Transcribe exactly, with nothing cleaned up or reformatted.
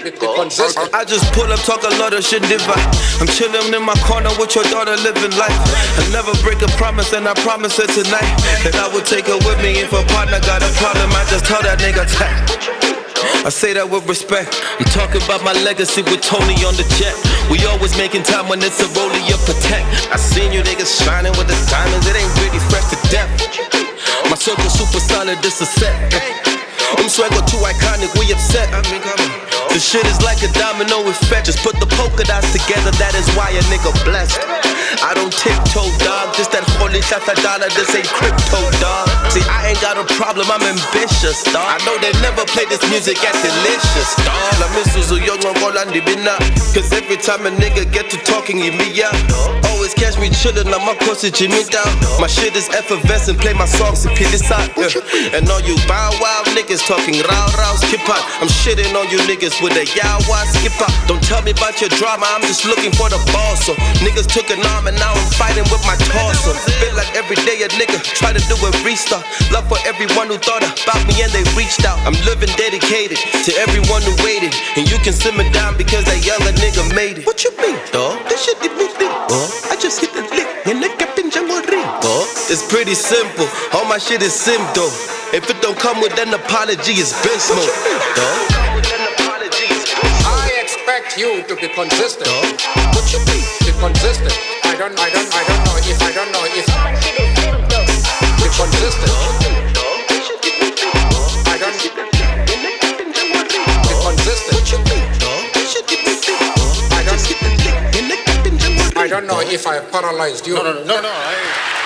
be, be consistent. I just pull up, talk a lot of shit divide. I'm chillin' in my corner with your daughter living life. I never break a promise and I promise her tonight that I would take her with me if a partner got a problem. I just tell that nigga tight. I say that with respect. I'm talking about my legacy with Tony on the jet. We always making time when it's a rollie you protect. I seen you niggas shining with the diamonds, it ain't really fresh to death. My circle super solid, this a set. I'm swagger too iconic, we upset. The shit is like a domino effect. Just put the polka dots together, that is why a nigga blessed. I don't tiptoe, dog, just that holy shata dollar, this ain't crypto, dog. See, I ain't got a problem, I'm ambitious, dog. I know they never play this music at Delicious, dog. La misuzu young on Golandi Bina. Cause every time a nigga get to talking, he me out. Always catch me chillin', I'm a course of Jimmy down. My shit is effervescent, play my songs and peel this out. Yeah. And all you bow wow niggas talking row row skip out. I'm shitting on you niggas with a yawa skip out. Don't tell me about your drama, I'm just looking for the ball. So niggas took an arm and now I'm fighting with my torso. Feel like every day a nigga try to do a restart. Love for everyone who thought about me and they reached out. I'm living dedicated to everyone who waited. And you can simmer down because that younger nigga made it. What you mean, dawg? This shit did me think. I just hit the lick and the captain jungle ring. It's pretty simple, all my shit is sim though. If it don't come with an apology, it's been smoke. I expect you to be consistent. What you mean? Be consistent. I don't, I don't, I don't know if, I don't know if. Be consistent. I don't. Be consistent. I don't. I don't know if I paralyzed you. No, no, no, no, no. I...